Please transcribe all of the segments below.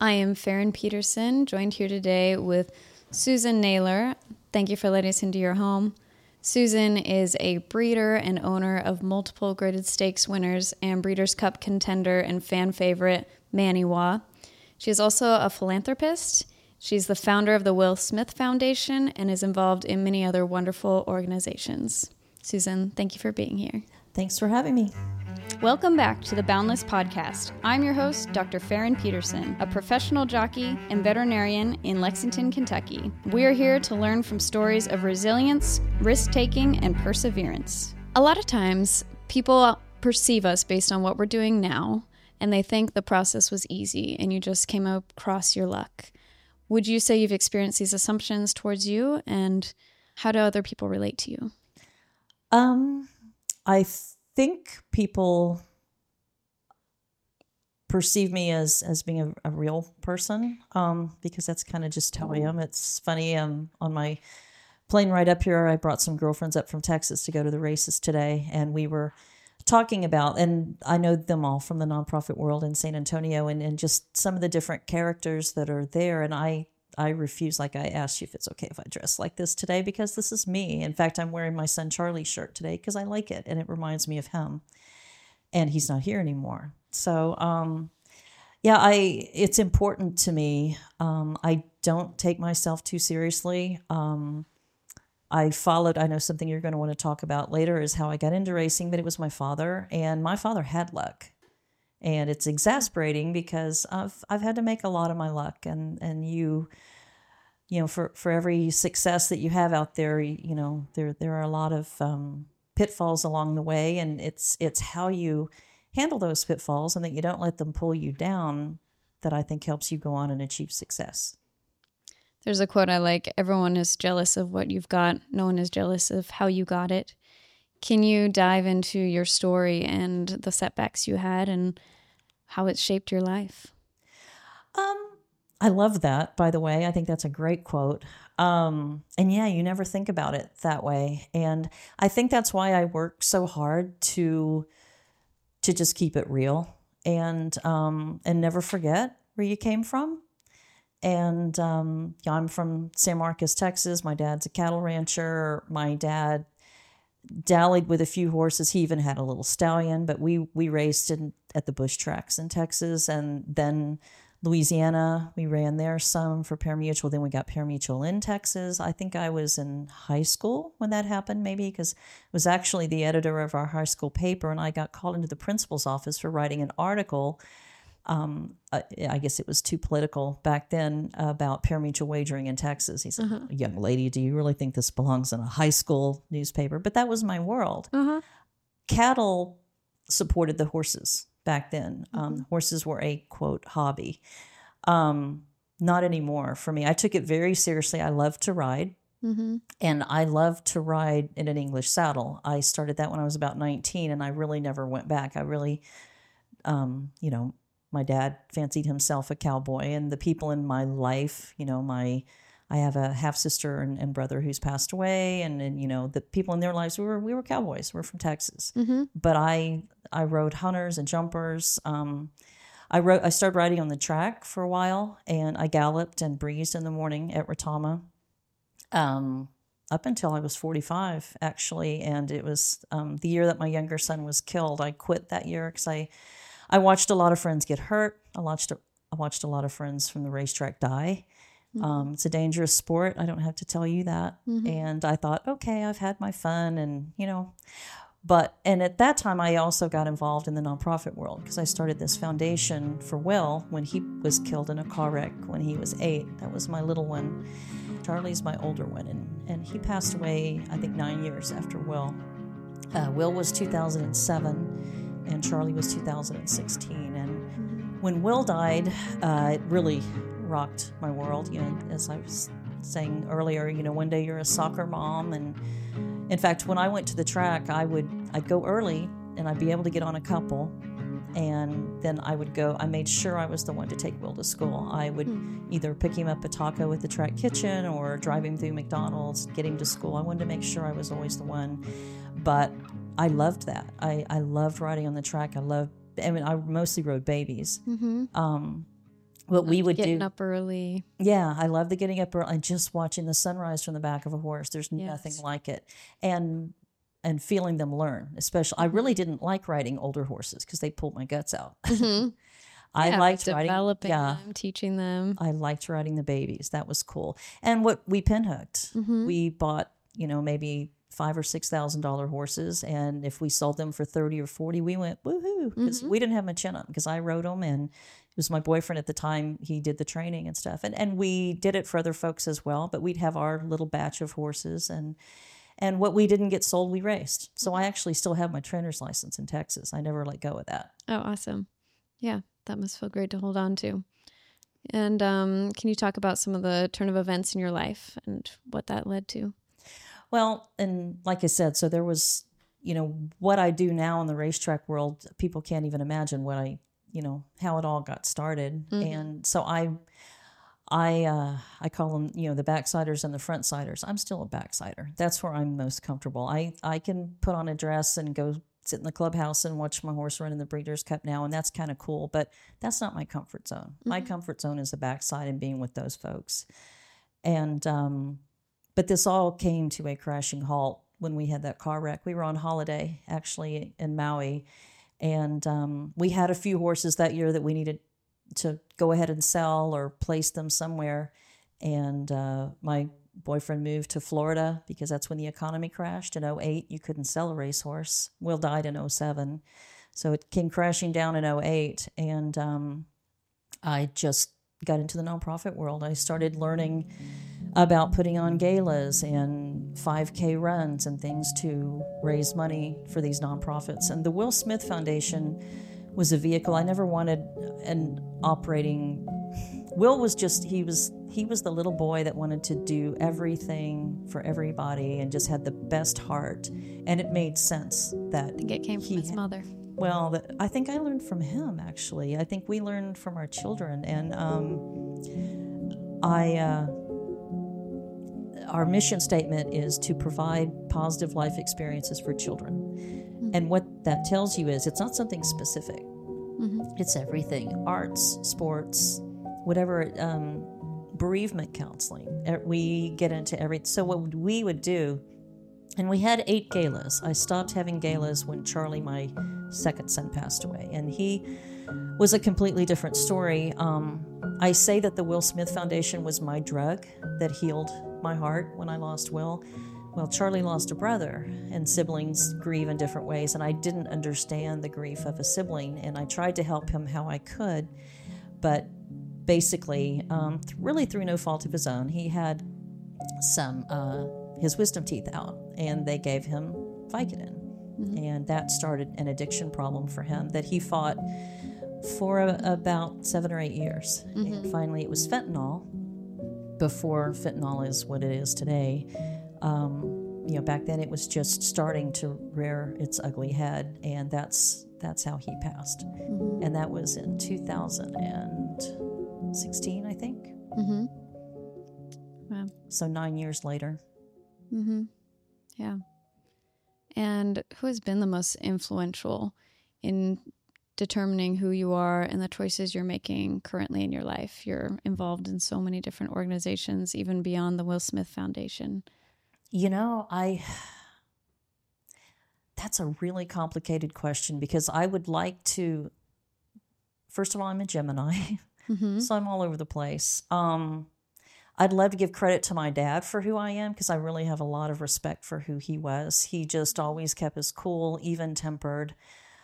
I am Farron Peterson, joined here today with Susan Naylor. Thank you for letting us into your home. Susan is a breeder and owner of multiple graded stakes winners and Breeders' Cup contender and fan favorite Maniwa. She is also a philanthropist. She's the founder of the Will Smith Foundation and is involved in many other wonderful organizations. Susan, thank you for being here. Thanks for having me. Welcome back to the Boundless Podcast. I'm your host, Dr. Farron Peterson, a professional jockey and veterinarian in Lexington, Kentucky. We are here to learn from stories of resilience, risk-taking, and perseverance. A lot of times, people perceive us based on what we're doing now, and they think the process was easy and you just came across your luck. Would you say you've experienced these assumptions towards you, and how do other people relate to you? I think people perceive me as being a real person, because that's kind of just how I am. It's funny, on my plane ride up here, I brought some girlfriends up from Texas to go to the races today, and we were talking about, and I know them all from the nonprofit world in San Antonio, and just some of the different characters that are there, and I refuse, like I asked you if it's okay if I dress like this today, because this is me. In fact, I'm wearing my son Charlie's shirt today because I like it and it reminds me of him. And he's not here anymore. So, it's important to me. I don't take myself too seriously. I know something you're going to want to talk about later is how I got into racing, but it was my father, and my father had luck. And it's exasperating because I've had to make a lot of my luck, and you know, for every success that you have out there, there are a lot of pitfalls along the way, and it's how you handle those pitfalls and that you don't let them pull you down that I think helps you go on and achieve success. There's a quote I like: everyone is jealous of what you've got. No one is jealous of how you got it. Can you dive into your story and the setbacks you had and how it shaped your life? I love that, by the way. I think that's a great quote. And yeah, you never think about it that way. And I think that's why I work so hard to just keep it real and never forget where you came from. And I'm from San Marcos, Texas. My dad's a cattle rancher. My dad dallied with a few horses. He even had a little stallion, but we raced at the bush tracks in Texas, and then Louisiana, we ran there some for pari-mutuel. Then we got pari-mutuel in Texas. I think I was in high school when that happened, maybe, because it was actually the editor of our high school paper, and I got called into the principal's office for writing an article. I guess it was too political back then about pari-mutuel wagering in Texas. He said, Young lady, do you really think this belongs in a high school newspaper? But that was my world. Cattle supported the horses back then. Horses were a, quote, hobby. Not anymore for me. I took it very seriously. I love to ride. And I love to ride in an English saddle. I started that when I was about 19, and I really never went back. I really, my dad fancied himself a cowboy, and the people in my life, I have a half sister and brother who's passed away, and the people in their lives, we were cowboys. We're from Texas, but I rode hunters and jumpers. I started riding on the track for a while, and I galloped and breezed in the morning at Retama, up until I was 45, actually, and it was the year that my younger son was killed. I quit that year because I watched a lot of friends get hurt. I watched a lot of friends from the racetrack die. It's a dangerous sport. I don't have to tell you that. And I thought, okay, I've had my fun, and and at that time I also got involved in the nonprofit world because I started this foundation for Will when he was killed in a car wreck when he was 8. That was my little one. Charlie's my older one, and he passed away, I think, 9 years after Will. Will was 2007, and Charlie was 2016. And when Will died, it really rocked my world. As I was saying earlier, one day you're a soccer mom, and in fact, when I went to the track, I'd go early, and I'd be able to get on a couple, and then I made sure I was the one to take Will to school. I would either pick him up a taco at the track kitchen or drive him through McDonald's, get him to school. I wanted to make sure I was always the one. But I loved that. I loved riding on the track. I mostly rode babies. what we would getting do. up early. Yeah, I love the getting up early and just watching the sunrise from the back of a horse. There's Yes. nothing like it. And feeling them learn, especially. I really didn't like riding older horses because they pulled my guts out. I liked riding, developing them, teaching them. I liked riding the babies. That was cool. And what we pinhooked, we bought, maybe $5,000 or $6,000 horses, and if we sold them for 30 or 40, we went woohoo, because we didn't have much in them, because I rode them, and it was my boyfriend at the time. He did the training and stuff, and we did it for other folks as well. But we'd have our little batch of horses, and what we didn't get sold, we raced. So I actually still have my trainer's license in Texas. I never let go of that. Oh, awesome. Yeah, that must feel great to hold on to. And can you talk about some of the turn of events in your life and what that led to? Well, and like I said, so there was, what I do now in the racetrack world, people can't even imagine what how it all got started. And so I call them, the backsiders and the frontsiders. I'm still a backsider. That's where I'm most comfortable. I can put on a dress and go sit in the clubhouse and watch my horse run in the Breeders' Cup now, and that's kind of cool, but that's not my comfort zone. My comfort zone is the backside and being with those folks. And, but this all came to a crashing halt when we had that car wreck. We were on holiday, actually, in Maui, and we had a few horses that year that we needed to go ahead and sell or place them somewhere. And my boyfriend moved to Florida because that's when the economy crashed in 2008. You couldn't sell a racehorse. Will died in 2007. So it came crashing down in 2008. And I just got into the nonprofit world. I started learning about putting on galas and 5K runs and things to raise money for these nonprofits. And the Will Smith Foundation was a vehicle. I never wanted an operating. Will was just, he was the little boy that wanted to do everything for everybody and just had the best heart. And it made sense that I think it came from his mother. Well, I think I learned from him, actually. I think we learned from our children. And our mission statement is to provide positive life experiences for children. And what that tells you is it's not something specific. It's everything. Arts, sports, whatever, bereavement counseling. We get into everything. So what we would do, and we had 8 galas. I stopped having galas when Charlie, my second son, passed away. And he was a completely different story. I say that the Will Smith Foundation was my drug that healed my heart when I lost Will. Well, Charlie lost a brother, and siblings grieve in different ways, and I didn't understand the grief of a sibling, and I tried to help him how I could, but basically, really through no fault of his own, he had his wisdom teeth out, and they gave him Vicodin, and that started an addiction problem for him that he fought for about 7 or 8 years, and finally it was fentanyl, before fentanyl is what it is today. Back then it was just starting to rear its ugly head, and that's how he passed. And that was in 2016, I think. Wow. So 9 years later. Yeah. And who has been the most influential in determining who you are and the choices you're making currently in your life? You're involved in so many different organizations, even beyond the Will Smith Foundation. That's a really complicated question, because I would like to, first of all, I'm a Gemini, so I'm all over the place. I'd love to give credit to my dad for who I am, because I really have a lot of respect for who he was. He just always kept his cool, even-tempered.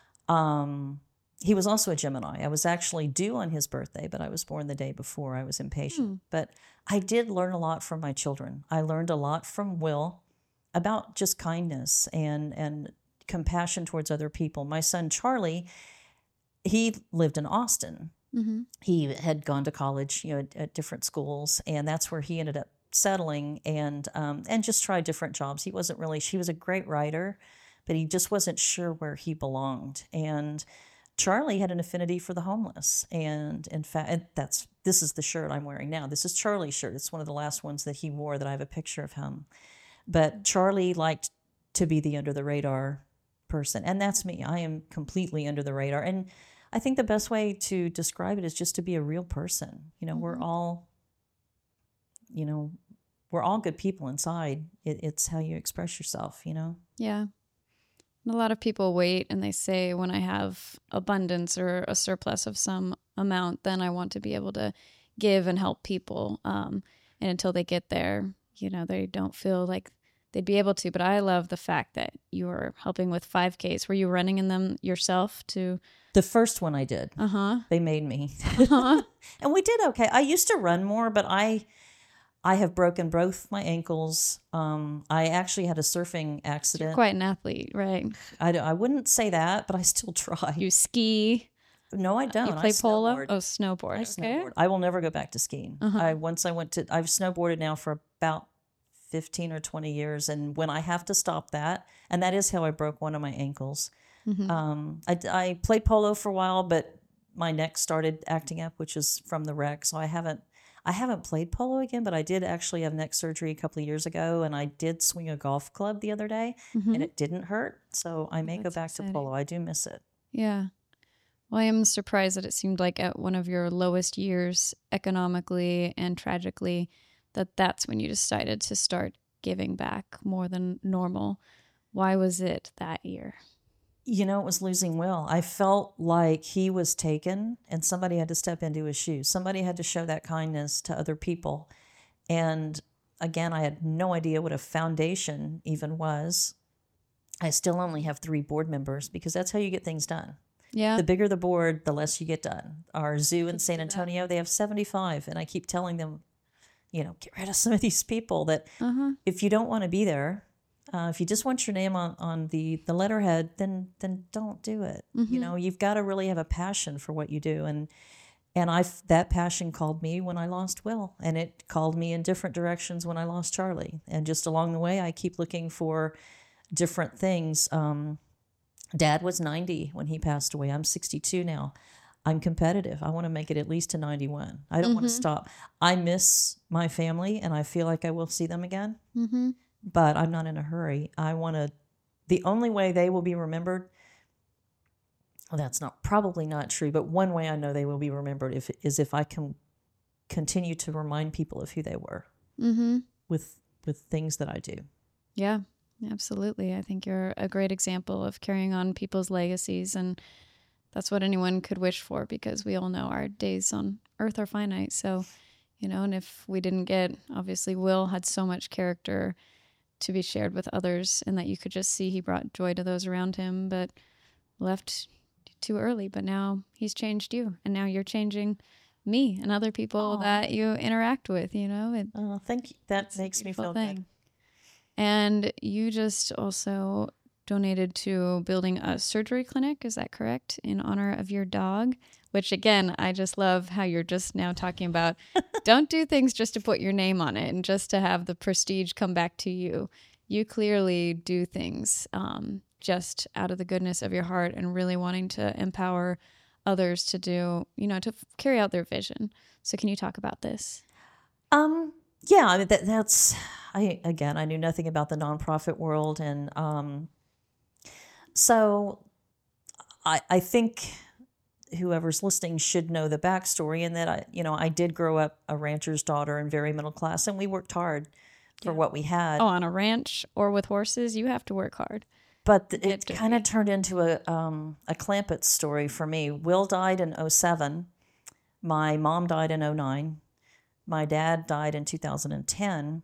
He was also a Gemini. I was actually due on his birthday, but I was born the day before. I was impatient. But I did learn a lot from my children. I learned a lot from Will about just kindness and compassion towards other people. My son, Charlie, he lived in Austin. He had gone to college, at different schools, and that's where he ended up settling and just tried different jobs. He was a great writer, but he just wasn't sure where he belonged. And Charlie had an affinity for the homeless. And in fact, this is the shirt I'm wearing now. This is Charlie's shirt. It's one of the last ones that he wore that I have a picture of him. But Charlie liked to be the under the radar person. And that's me. I am completely under the radar. And I think the best way to describe it is just to be a real person. You know, we're all, you know, we're all good people inside. It's how you express yourself, you know? Yeah. And a lot of people wait and they say, when I have abundance or a surplus of some amount, then I want to be able to give and help people. And until they get there, you know, they don't feel like they'd be able to. But I love the fact that you were helping with 5Ks. Were you running in them yourself to? The first one I did. They made me. And we did okay. I used to run more, but I have broken both my ankles. I actually had a surfing accident. You're quite an athlete, right? I wouldn't say that, but I still try. You ski? No, I don't. You play polo? Snowboard. Oh, snowboard. I Okay. snowboard. I will never go back to skiing. I've snowboarded now for about 15 or 20 years. And when I have to stop that, and that is how I broke one of my ankles. I played polo for a while, but my neck started acting up, which is from the wreck. So I haven't played polo again, but I did actually have neck surgery a couple of years ago, and I did swing a golf club the other day, and it didn't hurt. So I may go back to polo. I do miss it. Yeah. Well, I am surprised that it seemed like at one of your lowest years economically and tragically, that's when you decided to start giving back more than normal. Why was it that year? You know, it was losing Will. I felt like he was taken and somebody had to step into his shoes. Somebody had to show that kindness to other people. And again, I had no idea what a foundation even was. I still only have 3 board members because that's how you get things done. Yeah. The bigger the board, the less you get done. Our zoo in San Antonio, they have 75. And I keep telling them, you know, get rid of some of these people that if you don't want to be there, if you just want your name on the letterhead, then don't do it. You know, you've got to really have a passion for what you do. And that passion called me when I lost Will, and it called me in different directions when I lost Charlie. And just along the way, I keep looking for different things. Dad was 90 when he passed away. I'm 62 now. I'm competitive. I want to make it at least to 91. I don't want to stop. I miss my family, and I feel like I will see them again. But I'm not in a hurry. The only way they will be remembered, well, that's probably not true, but one way I know they will be remembered is if I can continue to remind people of who they were with things that I do. Yeah, absolutely. I think you're a great example of carrying on people's legacies, and that's what anyone could wish for, because we all know our days on earth are finite. So, you know, and if we didn't obviously Will had so much character to be shared with others, and that you could just see he brought joy to those around him, but left too early. But now he's changed you, and now you're changing me and other people that you interact with, you know. Thank you. That makes me feel good. And you just also donated to building a surgery clinic, is that correct, in honor of your dog? Which, again, I just love how you're just now talking about don't do things just to put your name on it and just to have the prestige come back to you. You clearly do things just out of the goodness of your heart and really wanting to empower others to do, you know, to carry out their vision. So can you talk about this? Yeah, I mean, I knew nothing about the nonprofit world. And so I think whoever's listening should know the backstory, and that I did grow up a rancher's daughter and very middle class, and we worked hard for what we had. Oh, on a ranch or with horses, you have to work hard. But it kind of turned into a Clampett story for me. Will died in 2007. My mom died in 2009. My dad died in 2010.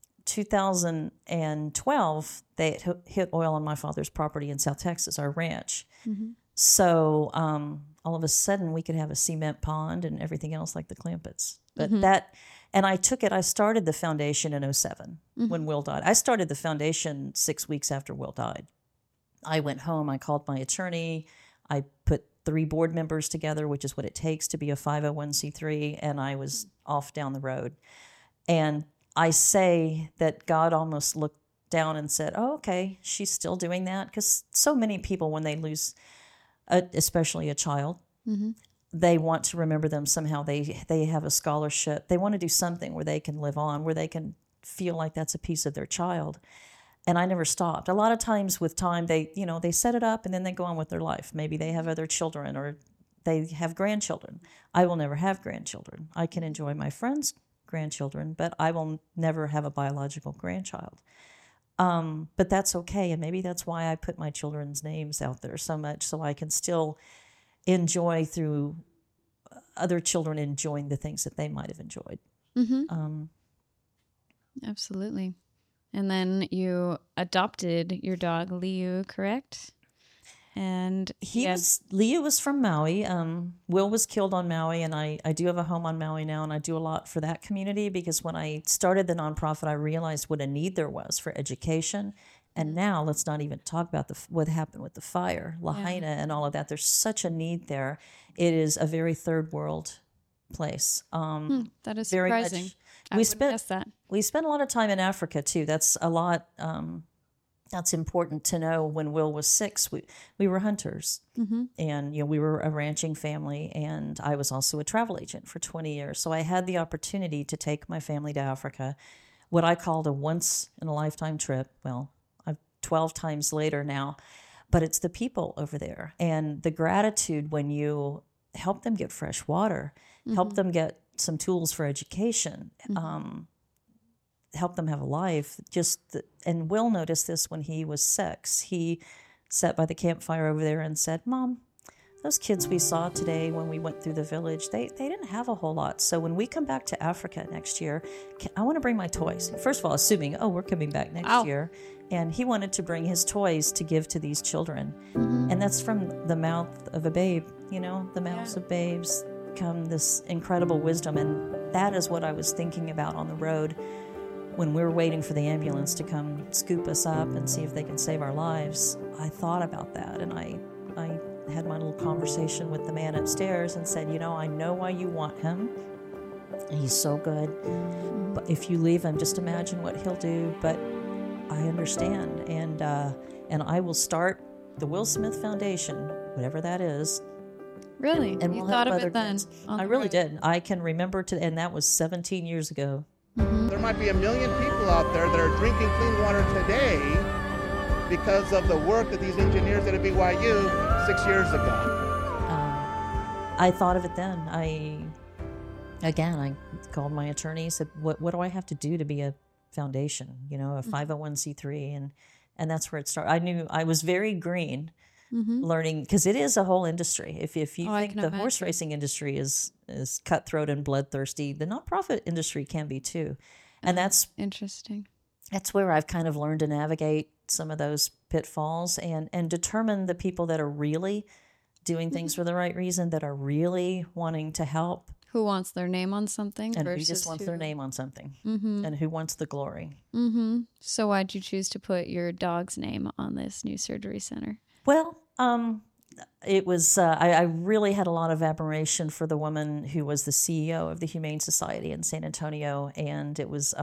2012, they hit oil on my father's property in South Texas, our ranch. So all of a sudden, we could have a cement pond and everything else like the Clampetts. But I started the foundation in 2007 when Will died. I started the foundation 6 weeks after Will died. I went home, I called my attorney, I put 3 board members together, which is what it takes to be a 501c3, and I was off down the road. And I say that God almost looked down and said, oh, okay, she's still doing that. Because so many people, when they lose, especially a child, they want to remember them somehow. They have a scholarship. They want to do something where they can live on, where they can feel like that's a piece of their child. And I never stopped. A lot of times with time, they set it up and then they go on with their life. Maybe they have other children or they have grandchildren. I will never have grandchildren. I can enjoy my friends' grandchildren, but I will never have a biological grandchild. But that's okay, and maybe that's why I put my children's names out there so much, so I can still enjoy through other children enjoying the things that they might have enjoyed. Absolutely. And then you adopted your dog, Liu, correct? And Liu was from Maui. Will was killed on Maui, and I do have a home on Maui now, and I do a lot for that community because when I started the nonprofit, I realized what a need there was for education. And now let's not even talk about what happened with the fire, Lahaina, and all of that. There's such a need there. It is a very third world place. That is surprising. I wouldn't guess that. We spent a lot of time in Africa too. That's a lot. That's important to know. When Will was 6, we were hunters, and we were a ranching family, and I was also a travel agent for 20 years. So I had the opportunity to take my family to Africa, what I called a once in a lifetime trip. Well, 12 times later now, but it's the people over there and the gratitude when you help them get fresh water, help them get some tools for education, help them have a life. And Will noticed this when he was 6. He sat by the campfire over there and said, "Mom, those kids we saw today when we went through the village, they didn't have a whole lot. So when we come back to Africa next year, I want to bring my toys." First of all, assuming, we're coming back next year. And he wanted to bring his toys to give to these children. And that's from the mouth of a babe, the mouths of babes come this incredible wisdom. And that is what I was thinking about on the road when we were waiting for the ambulance to come scoop us up and see if they can save our lives. I thought about that, and I had my little conversation with the man upstairs and said, I know why you want him. He's so good. But if you leave him, just imagine what he'll do. But I understand, and I will start the Will Smith Foundation, whatever that is. Really? And you thought of it then? I really did. I can remember, and that was 17 years ago. There might be 1 million people out there that are drinking clean water today because of the work that these engineers did at BYU 6 years ago. I thought of it then. I called my attorney, said, what do I have to do to be a foundation, a 501c3, and that's where it started. I knew I was very green, learning, because it is a whole industry. If you think the horse racing industry is cutthroat and bloodthirsty, the nonprofit industry can be too, and that's interesting. That's where I've kind of learned to navigate some of those pitfalls and determine the people that are really doing things for the right reason, that are really wanting to help. Who wants their name on something and versus who just wants their name on something, and who wants the glory. So why'd you choose to put your dog's name on this new surgery center? Well, it was, I really had a lot of admiration for the woman who was the CEO of the Humane Society in San Antonio, and it was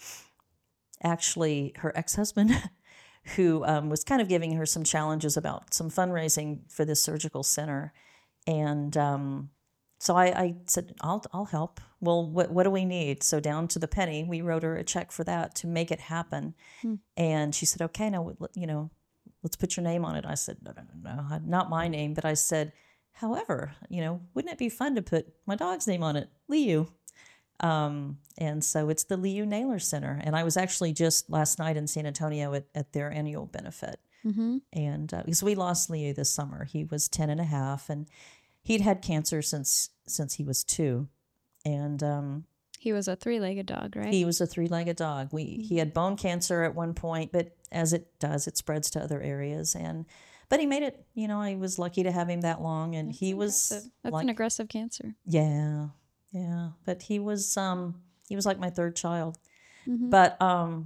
actually her ex-husband who was kind of giving her some challenges about some fundraising for this surgical center. And so I said, I'll help. Well, what do we need? So down to the penny, we wrote her a check for that to make it happen. And she said, okay, now, let's put your name on it. I said, no, not my name. But I said, however, wouldn't it be fun to put my dog's name on it, Liu? And so it's the Liu Naylor Center. And I was actually just last night in San Antonio at their annual benefit. And because we lost Liu this summer. He was 10 and a half, and he'd had cancer since he was 2. And he was a 3-legged dog, right? He was a 3-legged dog. He had bone cancer at one point, but as it does, it spreads to other areas. But he made it. I was lucky to have him that long, and That's he impressive. was That's an aggressive cancer. Yeah. But he was like my third child. But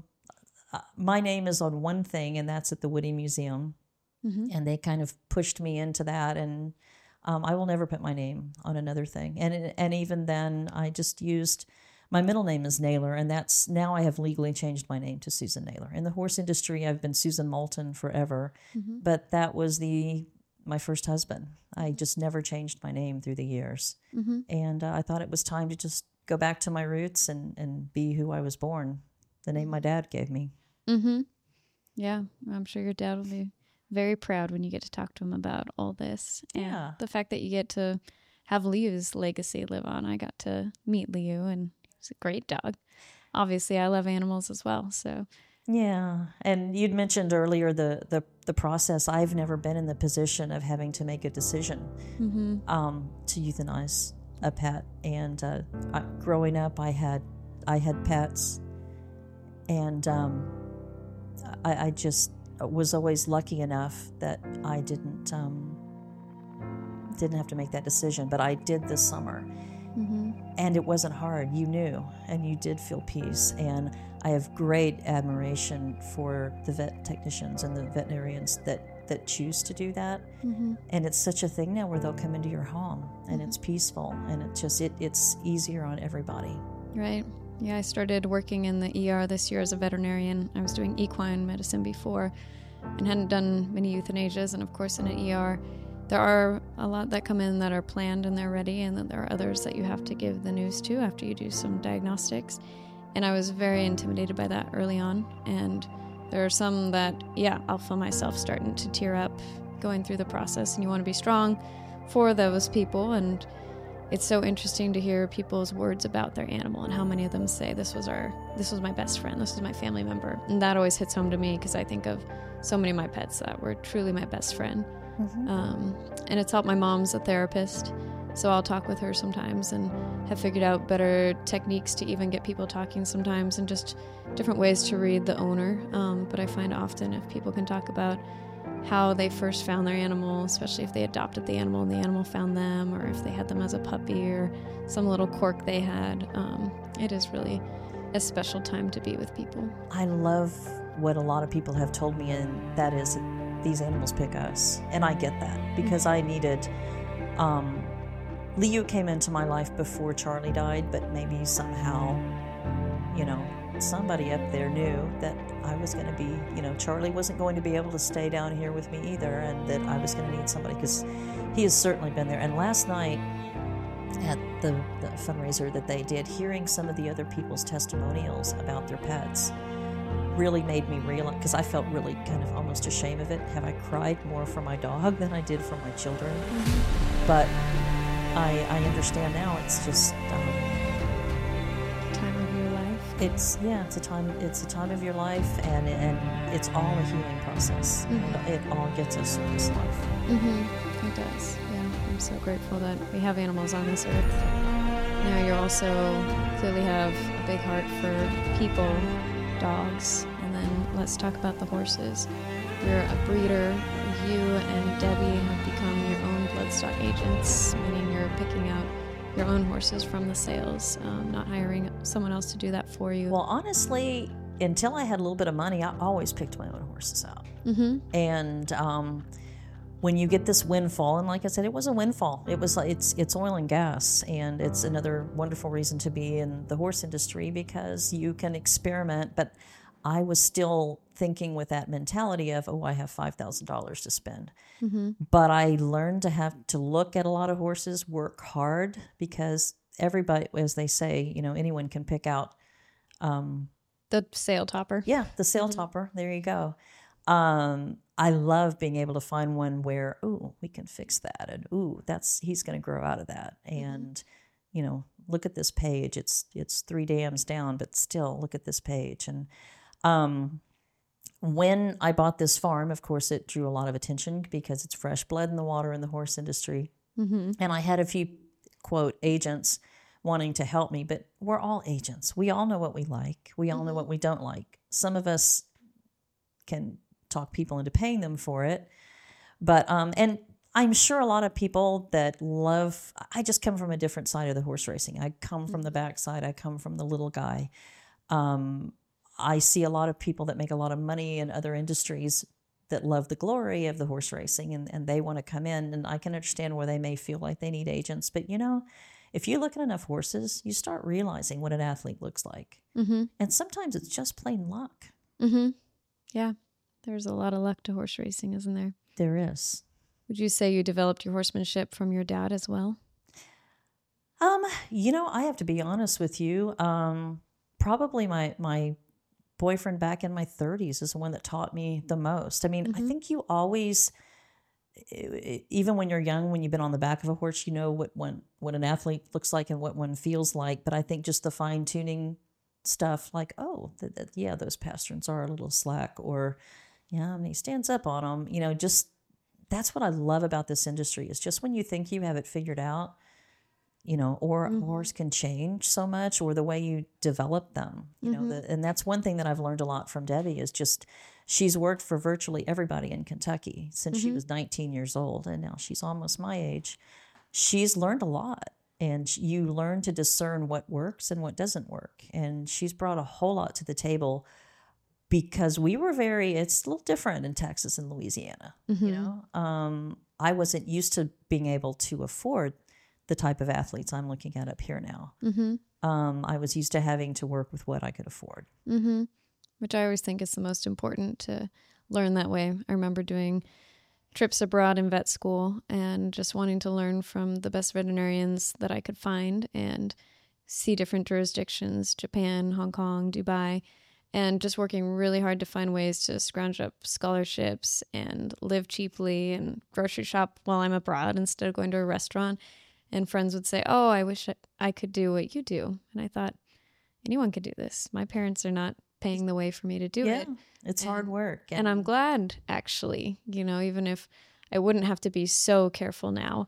my name is on one thing, and that's at the Woody Museum, and they kind of pushed me into that, and I will never put my name on another thing. And even then, I just used, my middle name is Naylor, and that's, now I have legally changed my name to Susan Naylor. In the horse industry, I've been Susan Moulton forever, but that was my first husband. I just never changed my name through the years. And I thought it was time to just go back to my roots and be who I was born, the name my dad gave me. Yeah, I'm sure your dad will be very proud when you get to talk to him about all this. And Yeah. the fact that you get to have Liu's legacy live on. I got to meet Liu, and he's a great dog. Obviously, I love animals as well, so... Yeah, and you'd mentioned earlier the process. I've never been in the position of having to make a decision to euthanize a pet. And growing up, I had pets, and I just was always lucky enough that I didn't have to make that decision. But I did this summer. And it wasn't hard. You knew, and you did feel peace. And I have great admiration for the vet technicians and the veterinarians that choose to do that. And it's such a thing now where they'll come into your home, and it's peaceful, and it's easier on everybody. Right. Yeah, I started working in the ER this year as a veterinarian. I was doing equine medicine before and hadn't done many euthanasias. And of course, in an ER, there are a lot that come in that are planned and they're ready, and then there are others that you have to give the news to after you do some diagnostics. And I was very intimidated by that early on. And there are some that, I'll feel myself starting to tear up going through the process, and you want to be strong for those people. And it's so interesting to hear people's words about their animal and how many of them say, this was my best friend, this was my family member. And that always hits home to me because I think of so many of my pets that were truly my best friend. And it's helped. My mom's a therapist, so I'll talk with her sometimes and have figured out better techniques to even get people talking sometimes, and just different ways to read the owner. But I find often if people can talk about how they first found their animal, especially if they adopted the animal and the animal found them, or if they had them as a puppy or some little quirk they had, it is really a special time to be with people. I love what a lot of people have told me, and that is these animals pick us. And I get that because I needed... Liu came into my life before Charlie died, but maybe somehow, somebody up there knew that I was going to be, Charlie wasn't going to be able to stay down here with me either, and that I was going to need somebody, because he has certainly been there. And last night at the fundraiser that they did, hearing some of the other people's testimonials about their pets really made me realize, because I felt really kind of almost ashamed of it. Have I cried more for my dog than I did for my children? But I understand now. It's just time of your life. It's a time of your life, and it's all a healing process. It all gets us through this life. It does. Yeah, I'm so grateful that we have animals on this earth. Now you also clearly have a big heart for people, dogs, and then let's talk about the horses. You're a breeder. You and Debbie have become your own bloodstock agents, meaning you're picking out your own horses from the sales, not hiring someone else to do that for you. Well, honestly, until I had a little bit of money, I always picked my own horses out. And when you get this windfall, and like I said, it was a windfall. It was like it's oil and gas, and it's another wonderful reason to be in the horse industry, because you can experiment. But I was still thinking with that mentality of, I have $5,000 to spend. But I learned to have to look at a lot of horses, work hard, because everybody, as they say, anyone can pick out the sale topper. Yeah, the sale topper. There you go. I love being able to find one where, we can fix that, and he's going to grow out of that, and look at this page. It's 3 dams down, but still look at this page. And when I bought this farm, of course, it drew a lot of attention because it's fresh blood in the water in the horse industry. And I had a few, quote, agents wanting to help me, but we're all agents. We all know what we like. We all know what we don't like. Some of us can talk people into paying them for it. But, and I'm sure a lot of people that love, I just come from a different side of the horse racing. I come from the backside. I come from the little guy. I see a lot of people that make a lot of money in other industries that love the glory of the horse racing, and they want to come in, and I can understand where they may feel like they need agents. But, if you look at enough horses, you start realizing what an athlete looks like. And sometimes it's just plain luck. Yeah, there's a lot of luck to horse racing, isn't there? There is. Would you say you developed your horsemanship from your dad as well? I have to be honest with you. Probably my boyfriend back in my 30s is the one that taught me the most. I mean, I think you always, even when you're young, when you've been on the back of a horse, you know what an athlete looks like and what one feels like. But I think just the fine tuning stuff, like, oh, yeah, those pasterns are a little slack, or yeah, and he stands up on them. You know, just that's what I love about this industry, is just when you think you have it figured out, you know, or a horse can change so much, or the way you develop them, you know, and that's one thing that I've learned a lot from Debbie, is just, she's worked for virtually everybody in Kentucky since she was 19 years old, and now she's almost my age. She's learned a lot, and you learn to discern what works and what doesn't work. And she's brought a whole lot to the table, because we were it's a little different in Texas and Louisiana. You know, I wasn't used to being able to afford the type of athletes I'm looking at up here now. I was used to having to work with what I could afford. Which I always think is the most important, to learn that way. I remember doing trips abroad in vet school and just wanting to learn from the best veterinarians that I could find and see different jurisdictions, Japan, Hong Kong, Dubai, and just working really hard to find ways to scrounge up scholarships and live cheaply and grocery shop while I'm abroad instead of going to a restaurant. And friends would say, oh, I wish I could do what you do. And I thought, anyone could do this. My parents are not paying the way for me to do it. It's hard work. And I'm glad, actually, you know, even if I wouldn't have to be so careful now.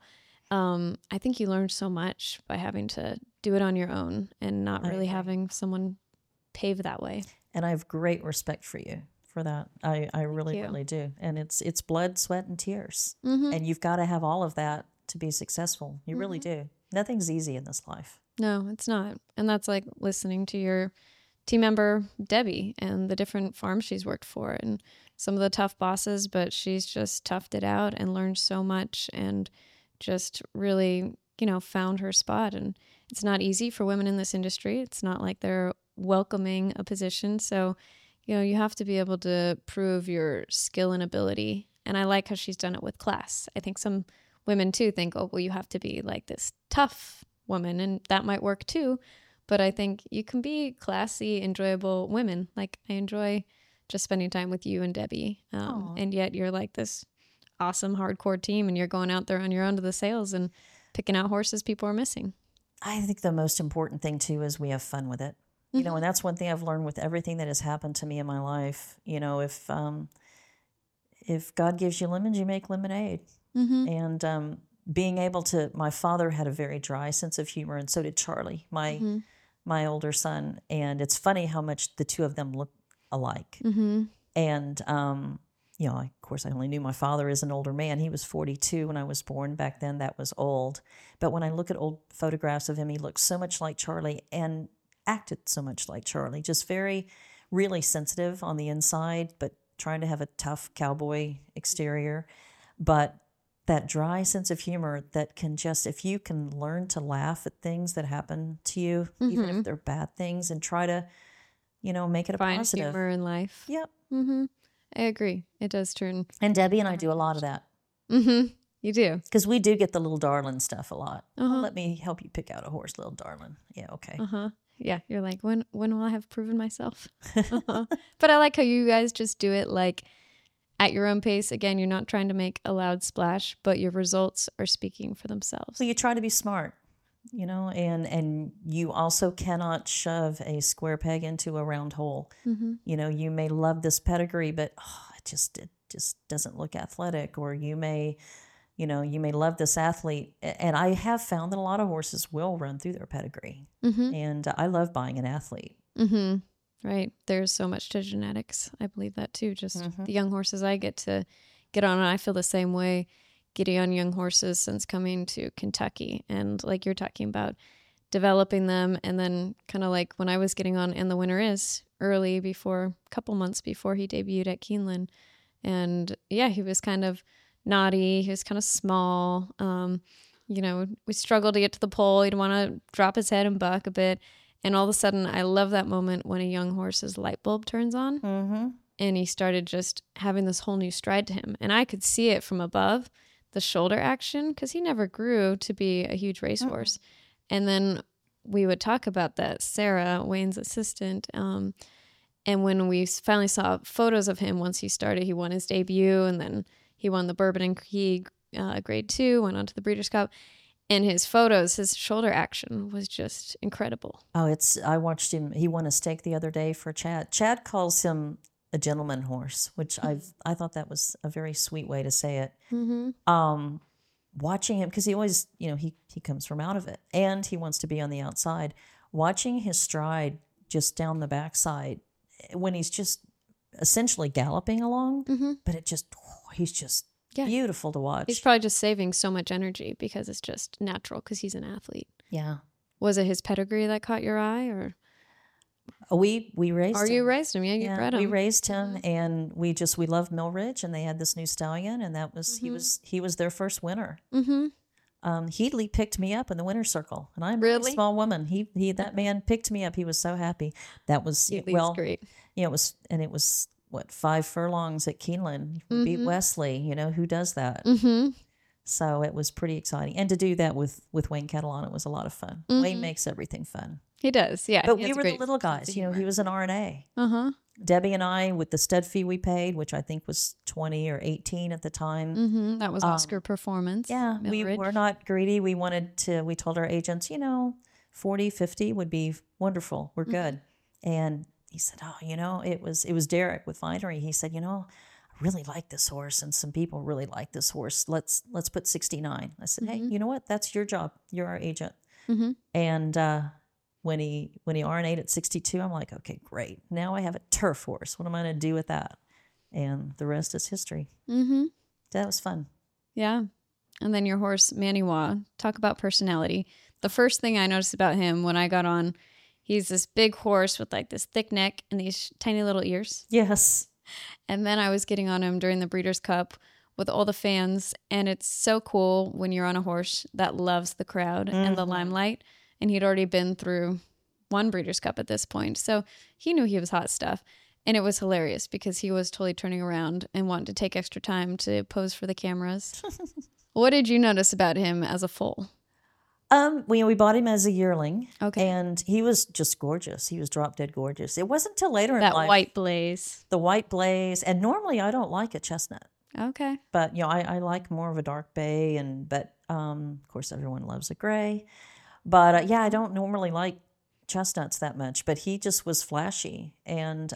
I think you learn so much by having to do it on your own and not really having someone pave that way. And I have great respect for you for that. I really, really do. And it's blood, sweat, and tears. And you've got to have all of that to be successful. You really do. Nothing's easy in this life. No, it's not. And that's like listening to your team member, Debbie, and the different farms she's worked for and some of the tough bosses, but she's just toughed it out and learned so much and just really, you know, found her spot. And it's not easy for women in this industry. It's not like they're welcoming a position. So, you know, you have to be able to prove your skill and ability. And I like how she's done it with class. I think some women too think, oh, well, you have to be like this tough woman, and that might work too. But I think you can be classy, enjoyable women. Like, I enjoy just spending time with you and Debbie. And yet you're like this awesome hardcore team, and you're going out there on your own to the sales and picking out horses people are missing. I think the most important thing too is we have fun with it. You know, and that's one thing I've learned with everything that has happened to me in my life. You know, if God gives you lemons, you make lemonade. And being able to, my father had a very dry sense of humor, and so did Charlie, my older son. And it's funny how much the two of them look alike. And, you know, of course, I only knew my father as an older man. He was 42 when I was born. Back then, that was old. But when I look at old photographs of him, he looks so much like Charlie and acted so much like Charlie. Just very, really sensitive on the inside, but trying to have a tough cowboy exterior. But that dry sense of humor that can just, if you can learn to laugh at things that happen to you, even if they're bad things, and try to, you know, make it a Find positive. humor in life. Yep. I agree. It does turn. And Debbie and I do a lot of that. You do. Because we do get the little darling stuff a lot. Oh, let me help you pick out a horse, little darling. Yeah, okay. Yeah, you're like, when will I have proven myself? But I like how you guys just do it like at your own pace. Again, you're not trying to make a loud splash, but your results are speaking for themselves. So you try to be smart, you know, and you also cannot shove a square peg into a round hole. You know, you may love this pedigree, but it just doesn't look athletic. Or you may love this athlete. And I have found that a lot of horses will run through their pedigree. And I love buying an athlete. Right. There's so much to genetics. I believe that too. Just the young horses I get to get on. And I feel the same way getting on young horses since coming to Kentucky. And like you're talking about developing them. And then kind of like when I was getting on And the Winner Is early, before a couple months before he debuted at Keeneland. And yeah, he was kind of naughty. He was kind of small. You know, we struggled to get to the pole. He'd want to drop his head and buck a bit. And all of a sudden, I love that moment when a young horse's light bulb turns on. And he started just having this whole new stride to him. And I could see it from above, the shoulder action, because he never grew to be a huge racehorse. And then we would talk about that. Sarah, Wayne's assistant, And when we finally saw photos of him, once he started, he won his debut, and then he won the Bourbon and Key grade 2, went on to the Breeders' Cup. And his photos, his shoulder action was just incredible. Oh, I watched him. He won a stake the other day for Chad. Chad calls him a gentleman horse, which I thought that was a very sweet way to say it. Mm-hmm. Watching him, because he always, he comes from out of it, and he wants to be on the outside. Watching his stride just down the backside when he's just essentially galloping along, but he's just beautiful to watch. He's probably just saving so much energy because it's just natural because he's an athlete. Yeah. Was it his pedigree that caught your eye, or? We raised him. You raised him? Yeah, you bred him. We raised him, and we loved Mill Ridge, and they had this new stallion, and that was he was their first winner. Heatley picked me up in the winner's circle, and I'm a small woman. That man picked me up. He was so happy. That was great. It was what, 5 furlongs at Keeneland. Beat Wesley. Who does that? So it was pretty exciting, and to do that with Wayne Catalano was a lot of fun. Wayne makes everything fun. He does, yeah. But we were the little guys. He was an RNA. Debbie and I, with the stud fee we paid, which I think was 20 or 18 at the time. That was Oscar Performance. Yeah, we were not greedy. We told our agents, 40, 50 would be wonderful. We're good. And he said, it was Derek with Finery. He said, I really like this horse, and some people really like this horse. Let's put 69. I said, hey, you know what? That's your job. You're our agent. And when he RNA'd at 62, I'm like, okay, great. Now I have a turf horse. What am I going to do with that? And the rest is history. That was fun. Yeah. And then your horse, Maniwa, talk about personality. The first thing I noticed about him when I got on, he's this big horse with like this thick neck and these tiny little ears. Yes. And then I was getting on him during the Breeders' Cup with all the fans. And it's so cool when you're on a horse that loves the crowd and the limelight. And he'd already been through 1 Breeders' Cup at this point. So he knew he was hot stuff. And it was hilarious because he was totally turning around and wanting to take extra time to pose for the cameras. What did you notice about him as a foal? We bought him as a yearling. Okay. And he was just gorgeous. He was drop dead gorgeous. It wasn't until later in life. That white blaze. The white blaze. And normally I don't like a chestnut. Okay. But, I like more of a dark bay. But of course, everyone loves a gray. But I don't normally like chestnuts that much, but he just was flashy. And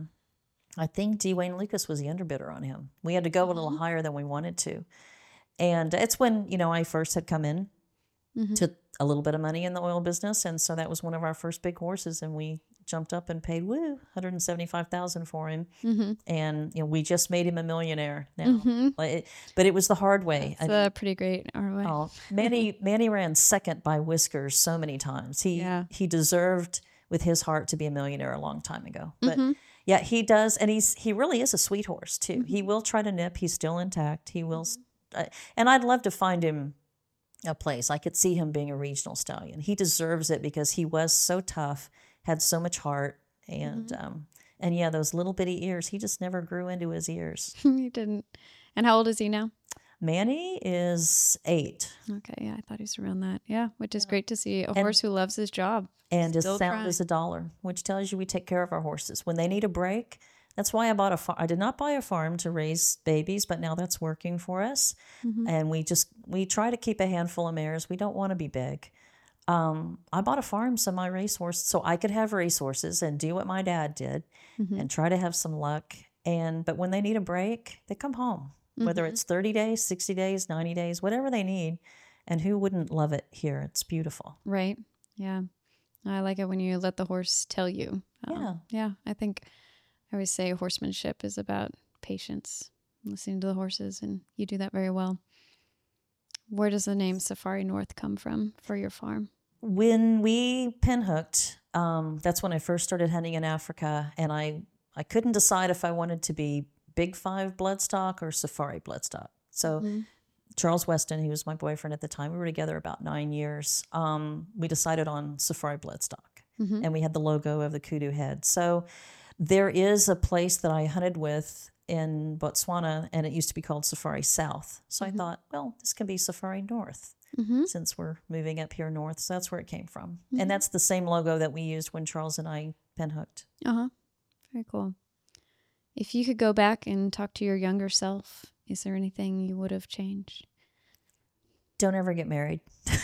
I think D. Wayne Lucas was the underbidder on him. We had to go a little higher than we wanted to. And it's when, I first had come in to a little bit of money in the oil business. And so that was one of our first big horses. And we jumped up and paid, $175,000 for him. And, we just made him a millionaire now. But it was the hard way. It's pretty great our way. Oh, Manny ran second by whiskers so many times. He deserved with his heart to be a millionaire a long time ago. But yeah, he does. And he really is a sweet horse too. He will try to nip. He's still intact. He will. And I'd love to find him a place. I could see him being a regional stallion. He deserves it because he was so tough, had so much heart, and yeah, those little bitty ears. He just never grew into his ears. He didn't. And how old is he now? Manny is 8. Okay, yeah, I thought he was around that. Yeah, which is great to see a horse who loves his job. And as sound as a dollar, which tells you we take care of our horses. When they need a break, that's why I bought a farm. I did not buy a farm to raise babies, but now that's working for us. And we try to keep a handful of mares. We don't want to be big. I bought a farm so my racehorse, so I could have racehorses and do what my dad did and try to have some luck. But when they need a break, they come home, whether it's 30 days, 60 days, 90 days, whatever they need. And who wouldn't love it here? It's beautiful. Right. Yeah. I like it when you let the horse tell you. Yeah. I think I always say horsemanship is about patience, listening to the horses, and you do that very well. Where does the name Safari North come from for your farm? When we pinhooked, that's when I first started hunting in Africa, and I couldn't decide if I wanted to be Big 5 bloodstock or Safari bloodstock. So Charles Weston, he was my boyfriend at the time, we were together about 9 years. We decided on Safari bloodstock, and we had the logo of the kudu head. So there is a place that I hunted with in Botswana, and it used to be called Safari South. So I thought, well, this can be Safari North since we're moving up here north. So that's where it came from. And that's the same logo that we used when Charles and I pinhooked. Very Very cool. If you could go back and talk to your younger self, is there anything you would have changed? Don't ever get married.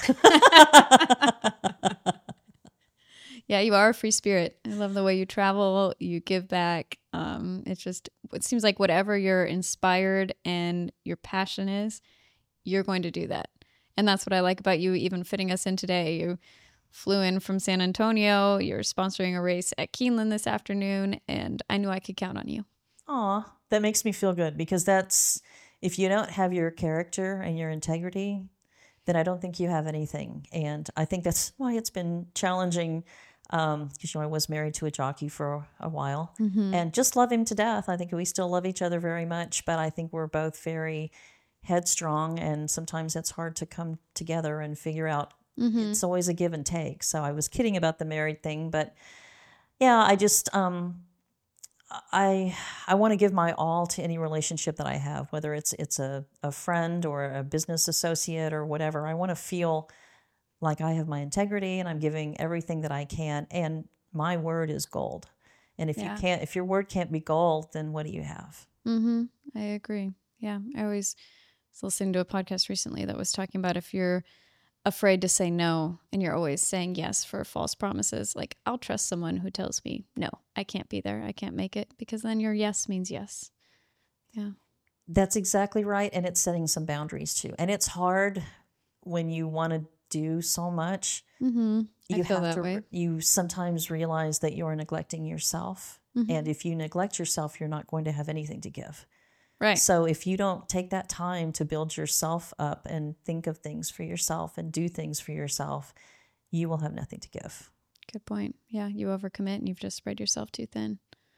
Yeah, you are a free spirit. I love the way you travel, you give back. It seems like whatever you're inspired and your passion is, you're going to do that. And that's what I like about you, even fitting us in today. You flew in from San Antonio. You're sponsoring a race at Keeneland this afternoon, and I knew I could count on you. Aw, that makes me feel good, because if you don't have your character and your integrity, then I don't think you have anything. And I think that's why it's been challenging, because I was married to a jockey for a while, and just love him to death. I think we still love each other very much, but I think we're both very headstrong, and sometimes it's hard to come together and figure out. It's always a give and take. So I was kidding about the married thing, but yeah, I just I want to give my all to any relationship that I have, whether it's a friend or a business associate or whatever. I want to feel like I have my integrity and I'm giving everything that I can, and my word is gold. And if your word can't be gold, then what do you have? I agree. Yeah, I was listening to a podcast recently that was talking about if you're afraid to say no and you're always saying yes for false promises, like I'll trust someone who tells me, no, I can't be there, I can't make it, because then your yes means yes. Yeah. That's exactly right. And it's setting some boundaries too. And it's hard when you want to do so much. You sometimes realize that you're neglecting yourself. And if you neglect yourself, you're not going to have anything to give. Right. So if you don't take that time to build yourself up and think of things for yourself and do things for yourself, you will have nothing to give. Good point. Yeah, you overcommit and you've just spread yourself too thin.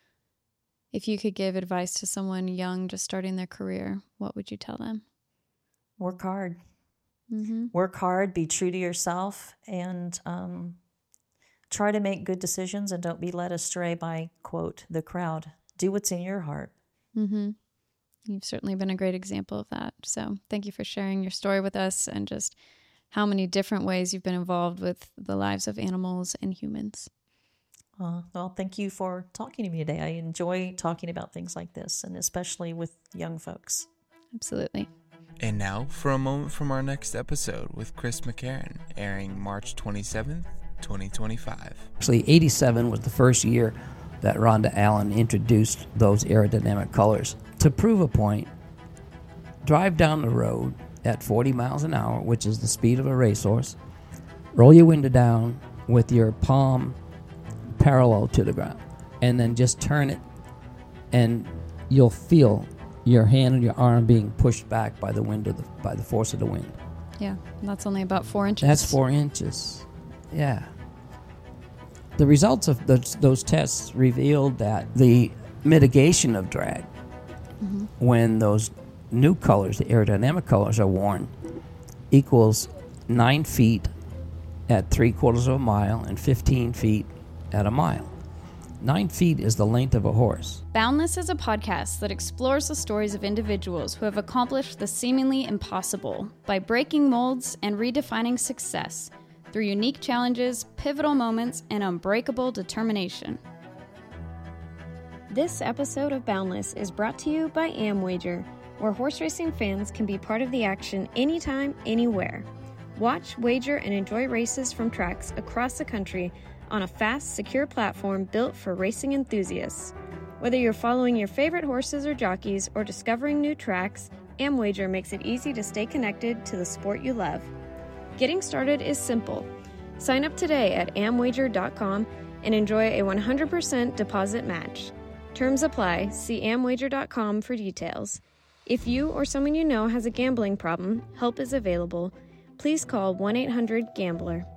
If you could give advice to someone young just starting their career, what would you tell them? Work hard. Work hard, be true to yourself, and try to make good decisions, and don't be led astray by, quote, the crowd. Do what's in your heart. You've certainly been a great example of that. So thank you for sharing your story with us and just how many different ways you've been involved with the lives of animals and humans. Well, thank you for talking to me today. I enjoy talking about things like this, and especially with young folks. Absolutely. And now for a moment from our next episode with Chris McCarron, airing March 27th, 2025. Actually, 87 was the first year that Rhonda Allen introduced those aerodynamic colors. To prove a point, drive down the road at 40 miles an hour, which is the speed of a racehorse. Roll your window down with your palm parallel to the ground, and then just turn it, and you'll feel your hand and your arm being pushed back by the wind, by the force of the wind. Yeah, that's only about 4 inches. That's 4 inches. Yeah. The results of those tests revealed that the mitigation of drag, when those new colors, the aerodynamic colors, are worn, equals 9 feet at 3/4 of a mile and 15 feet at a mile. 9 feet is the length of a horse. Boundless is a podcast that explores the stories of individuals who have accomplished the seemingly impossible by breaking molds and redefining success through unique challenges, pivotal moments, and unbreakable determination. This episode of Boundless is brought to you by AmWager, where horse racing fans can be part of the action anytime, anywhere. Watch, wager, and enjoy races from tracks across the country on a fast, secure platform built for racing enthusiasts. Whether you're following your favorite horses or jockeys or discovering new tracks, AmWager makes it easy to stay connected to the sport you love. Getting started is simple. Sign up today at amwager.com and enjoy a 100% deposit match. Terms apply. See amwager.com for details. If you or someone you know has a gambling problem, help is available. Please call 1-800-GAMBLER.